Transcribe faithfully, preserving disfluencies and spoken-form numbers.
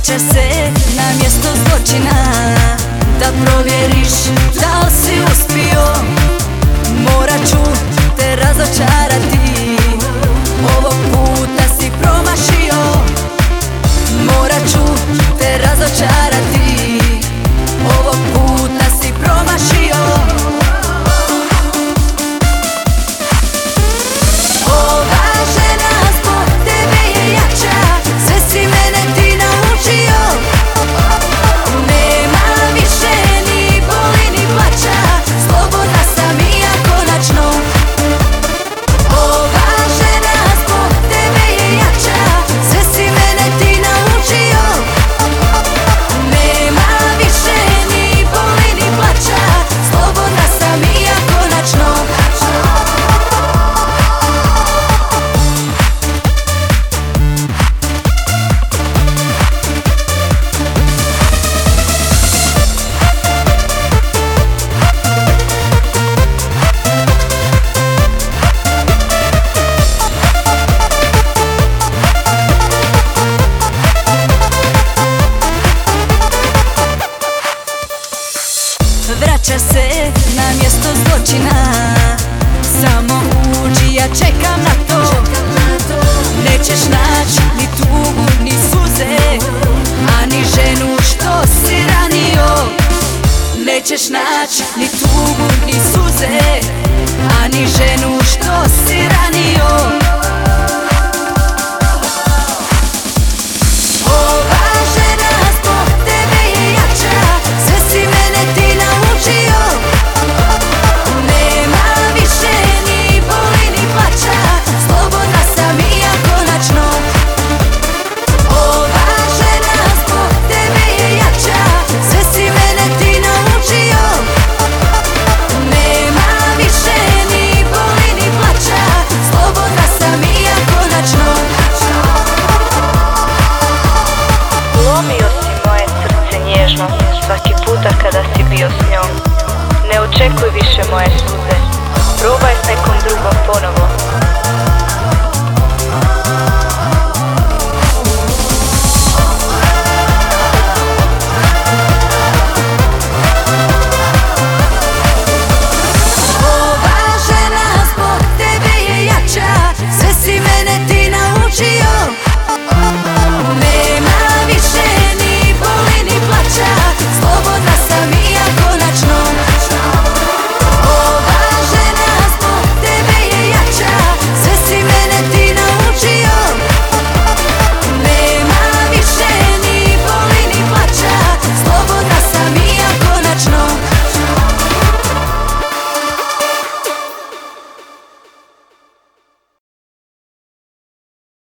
Vraća se na mjesto zločina, da provjeriš da li si uspio. Morat ću te razočarati, ovog puta si promašio. Morat ću te razočarati, ovog puta si promašio. Ova žena zbog tebe je jača, sve si mene ti naučio. Nema više ni boli ni plaća, slobodna sam i ja konačno. Ova žena zbog tebe je jača, sve si mene ti naučio. Nema više ni boli ni plaća, slobodna sam i ja konačno. Vraća se na mjesto zločina, samo uđi, ja čekam na to. Nećeš naći ni tugu ni suze, a ni ženu što si ranio. Nećeš naći ni tugu ni suze, a ni ženu što si ranio. Svaki puta kada si bio s njom, ne očekuj više moje suze, probaj s nekom drugom ponovo.